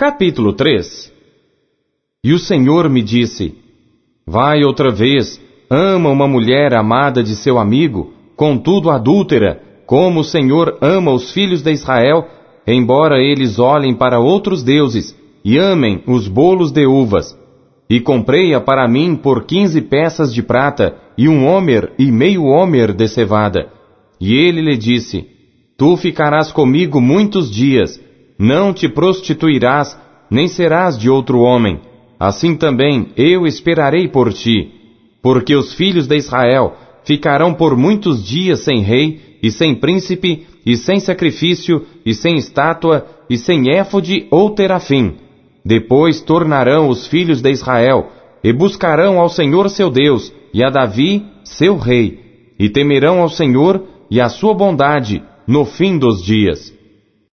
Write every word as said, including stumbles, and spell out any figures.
Capítulo três. E o Senhor me disse: Vai outra vez, ama uma mulher amada de seu amigo, contudo adúltera, como o Senhor ama os filhos de Israel, embora eles olhem para outros deuses e amem os bolos de uvas. E comprei-a para mim por quinze peças de prata, e um homer e meio homer de cevada. E ele lhe disse: Tu ficarás comigo muitos dias, não te prostituirás, nem serás de outro homem. Assim também eu esperarei por ti, porque os filhos de Israel ficarão por muitos dias sem rei, e sem príncipe, e sem sacrifício, e sem estátua, e sem éfode ou terafim. Depois tornarão os filhos de Israel, e buscarão ao Senhor seu Deus, e a Davi, seu rei, e temerão ao Senhor e a sua bondade no fim dos dias.